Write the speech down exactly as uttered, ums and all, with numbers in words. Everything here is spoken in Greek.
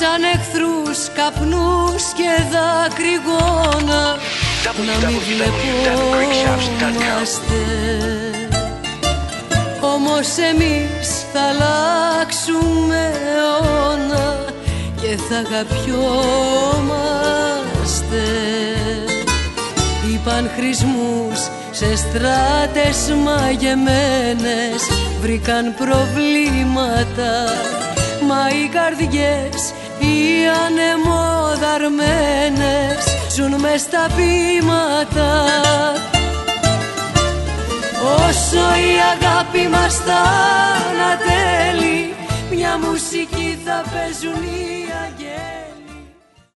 σαν εχθρούς, καπνούς και δακρυγόνα, να μην βλεπόμαστε. Όμως εμείς θα αλλάξουμε αιώνα και θα αγαπιόμαστε. Είπαν χρησμούς σε στράτες μαγεμένες, βρήκαν προβλήματα, μα οι καρδιές οι ανεμοδαρμένες ζουν μες στα βήματα. Όσο η αγάπη μας θα ανατέλει, μια μουσική θα παίζουν οι αγγέλοι.